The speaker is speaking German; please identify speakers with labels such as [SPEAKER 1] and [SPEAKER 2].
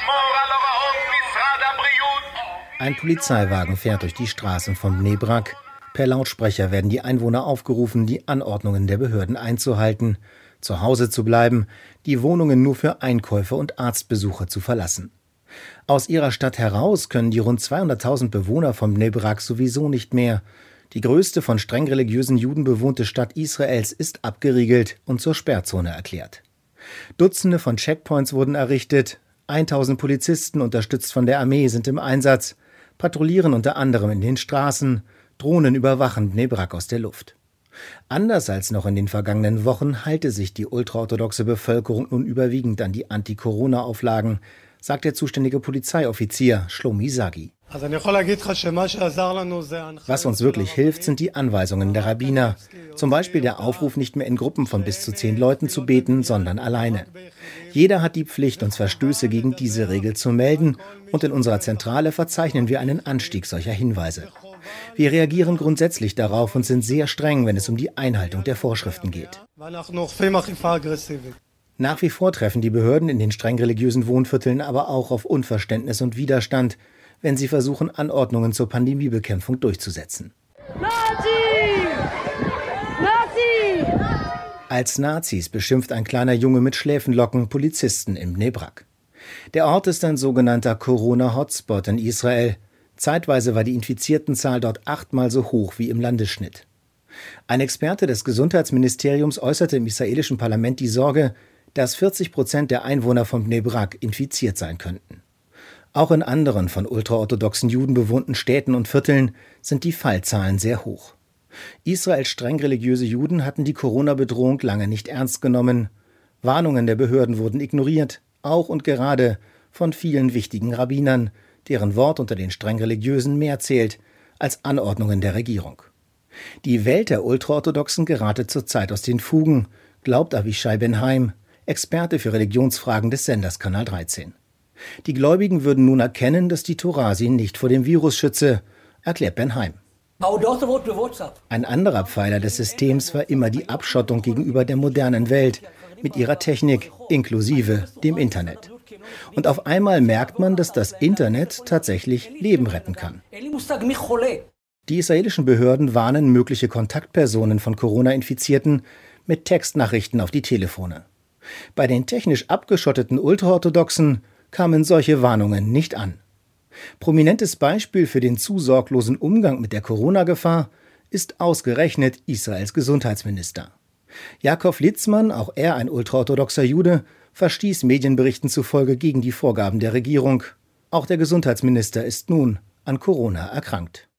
[SPEAKER 1] Ein Polizeiwagen fährt durch die Straßen von Bnei Brak. Per Lautsprecher werden die Einwohner aufgerufen, die Anordnungen der Behörden einzuhalten, zu Hause zu bleiben, die Wohnungen nur für Einkäufe und Arztbesuche zu verlassen. Aus ihrer Stadt heraus können die rund 200.000 Bewohner von Bnei Brak sowieso nicht mehr. Die größte von streng religiösen Juden bewohnte Stadt Israels ist abgeriegelt und zur Sperrzone erklärt. Dutzende von Checkpoints wurden errichtet, 1000 Polizisten, unterstützt von der Armee, sind im Einsatz, patrouillieren unter anderem in den Straßen, Drohnen überwachen Bnei Brak aus der Luft. Anders als noch in den vergangenen Wochen halte sich die ultraorthodoxe Bevölkerung nun überwiegend an die Anti-Corona-Auflagen, sagt der zuständige Polizeioffizier Shlomi Sagi. Was uns wirklich hilft, sind die Anweisungen der Rabbiner. Zum Beispiel der Aufruf, nicht mehr in Gruppen von bis zu 10 Leuten zu beten, sondern alleine. Jeder hat die Pflicht, uns Verstöße gegen diese Regel zu melden, und in unserer Zentrale verzeichnen wir einen Anstieg solcher Hinweise. Wir reagieren grundsätzlich darauf und sind sehr streng, wenn es um die Einhaltung der Vorschriften geht. Nach wie vor treffen die Behörden in den streng religiösen Wohnvierteln aber auch auf Unverständnis und Widerstand, wenn sie versuchen, Anordnungen zur Pandemiebekämpfung durchzusetzen. Nazi! Nazi! Als Nazis beschimpft ein kleiner Junge mit Schläfenlocken Polizisten in Bnei Brak. Der Ort ist ein sogenannter Corona-Hotspot in Israel. Zeitweise war die Infiziertenzahl dort 8-mal so hoch wie im Landesschnitt. Ein Experte des Gesundheitsministeriums äußerte im israelischen Parlament die Sorge, dass 40% der Einwohner von Bnei Brak infiziert sein könnten. Auch in anderen von ultraorthodoxen Juden bewohnten Städten und Vierteln sind die Fallzahlen sehr hoch. Israels streng religiöse Juden hatten die Corona-Bedrohung lange nicht ernst genommen. Warnungen der Behörden wurden ignoriert, auch und gerade von vielen wichtigen Rabbinern, deren Wort unter den streng Religiösen mehr zählt als Anordnungen der Regierung. Die Welt der Ultraorthodoxen gerate zurzeit aus den Fugen, glaubt Avishai Ben-Haim, Experte für Religionsfragen des Senders Kanal 13. Die Gläubigen würden nun erkennen, dass die Tora sie nicht vor dem Virus schütze, erklärt Ben-Haim. Ein anderer Pfeiler des Systems war immer die Abschottung gegenüber der modernen Welt, mit ihrer Technik, inklusive dem Internet. Und auf einmal merkt man, dass das Internet tatsächlich Leben retten kann. Die israelischen Behörden warnen mögliche Kontaktpersonen von Corona-Infizierten mit Textnachrichten auf die Telefone. Bei den technisch abgeschotteten Ultraorthodoxen kamen solche Warnungen nicht an. Prominentes Beispiel für den zu sorglosen Umgang mit der Corona-Gefahr ist ausgerechnet Israels Gesundheitsminister. Jakob Litzmann, auch er ein ultraorthodoxer Jude, verstieß Medienberichten zufolge gegen die Vorgaben der Regierung. Auch der Gesundheitsminister ist nun an Corona erkrankt.